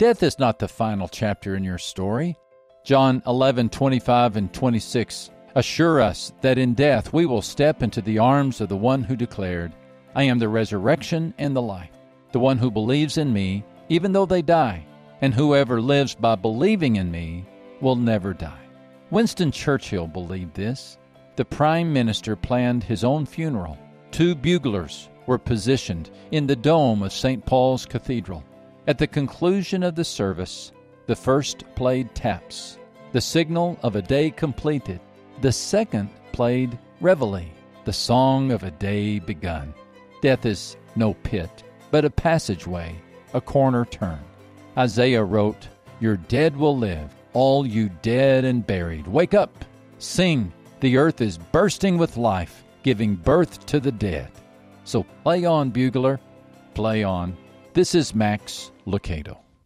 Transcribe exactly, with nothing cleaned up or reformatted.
Death is not the final chapter in your story. John eleven twenty-five and twenty-six assure us that in death we will step into the arms of the one who declared, I am the resurrection and the life. The one who believes in me, even though they die, and whoever lives by believing in me will never die. Winston Churchill believed this. The Prime Minister planned his own funeral. Two buglers were positioned in the dome of Saint Paul's Cathedral. At the conclusion of the service, the first played taps, the signal of a day completed. The second played Reveille, the song of a day begun. Death is no pit, but a passageway, a corner turn. Isaiah wrote, Your dead will live, all you dead and buried. Wake up, sing, the earth is bursting with life, giving birth to the dead. So play on, bugler, play on. This is Max Lucado.